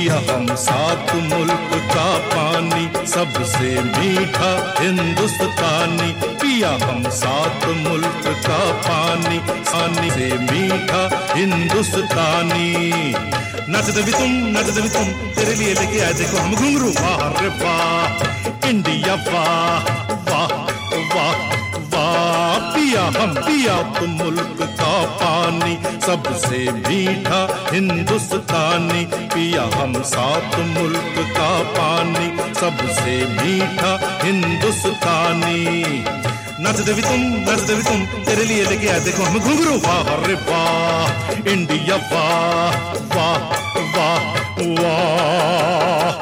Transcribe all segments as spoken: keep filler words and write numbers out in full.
पिया हम सात मुल्क का पानी सबसे मीठा हिंदुस्तानी। पिया हम सात मुल्क का पानी पानी से मीठा हिंदुस्तानी। नच दे भी तुम नच दे भी तुम तेरे लिए लेके आए देखो हम घुंघरू। वाह रे वाह इंडिया वाह वाह वाह वाह। पिया हम पिया तुम मुल्क का पानी सबसे मीठा हिंदुस्तानी। पिया हम सात मुल्क का पानी सबसे मीठा हिंदुस्तानी। नच दे भी तुम नच दे भी तुम तेरे लिए लेके आए देखो हम घुंघरू। वाह रे वाह इंडिया वाह वाह वाह वाह।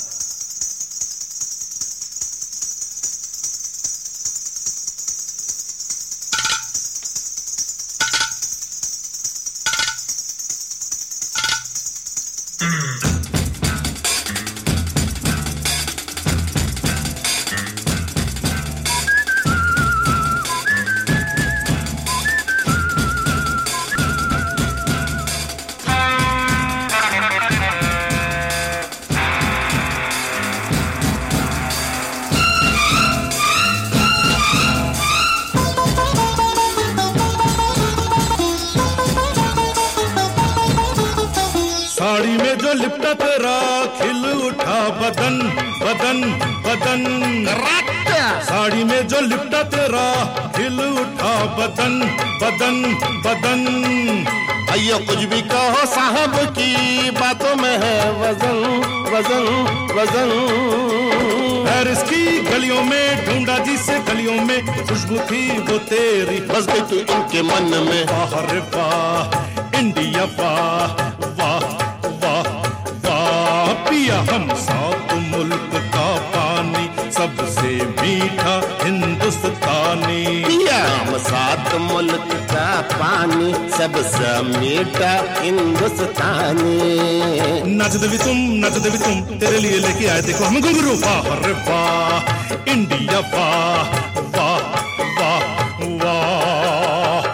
साड़ी में जो लिपटा तेरा खिल उठा बदन बदन बदन। साड़ी में जो लिपटा तेरा खिल उठा बदन बदन बदन। अयो कुछ भी कहो साहब की बातों में है वजन वजन वजन। पेरिस की गलियों में ढूंढा जिसे गलियों में खुशबू थी वो तेरी बस गई तू इनके मन में। वाह रे वाह इंडिया वाह वाह वाह वाह। पिया हम सात मुल्क का पानी सबसे मीठा हिंदुस्तानी। पिया हम सात मुल्क का पानी सबसे मीठा हिंदुस्तानी। नच दे भी तुम नच दे भी तुम तेरे लिए लेके आए देखो हम घुंघरू। वाह रे वाह इंडिया वाह वाह वाह वाह।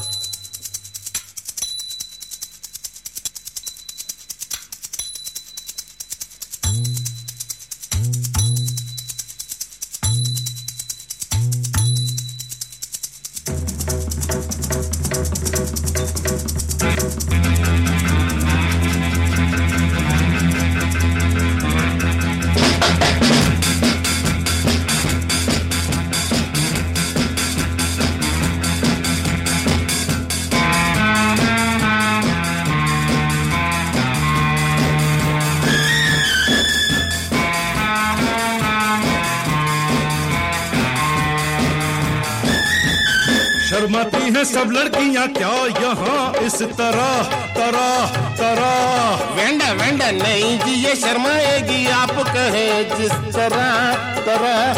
शर्माती हैं सब लड़कियां क्या यहाँ इस तरह तरह तरह। वेंडा वेंडा नहीं जी ये शर्माएगी आप कहे जिस तरह तरह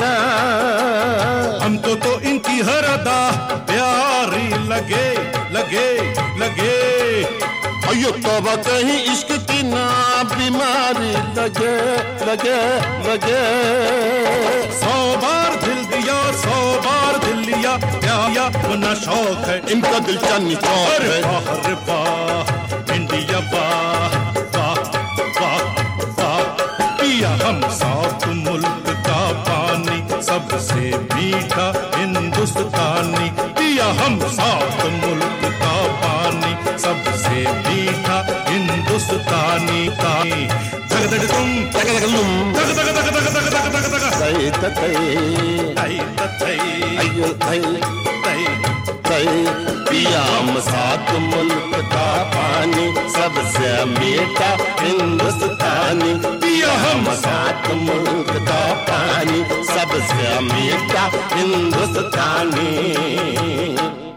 तरह। हमको तो इनकी हर अदा प्यारी लगे लगे लगे। अयो तौबा कहीं इश्क की ना बीमारी लगे लगे लगे। सौ बार दिल दिया सौ बार दिल लिया क्या या वो ना शौक है इनका दिल चांदनी चौक है। वाह रे वाह इंडिया वाह वाह वाह वाह। पिया हम सात मुल्क का पानी सबसे मीठा हिंदुस्तानी। पिया हम सात मुल्क का पानी सबसे मीठा हिंदुस्तानी। जग जग तुम जग जग तुम जग जग जग जग जग जग जग जग तई तई तई तई अयो तई तई तई। पिया हम सात मुल्क का पानी सबसे मीठा हिंदुस्तानी। पिया हम सात मुल्क का पानी सबसे मीठा हिंदुस्तानी।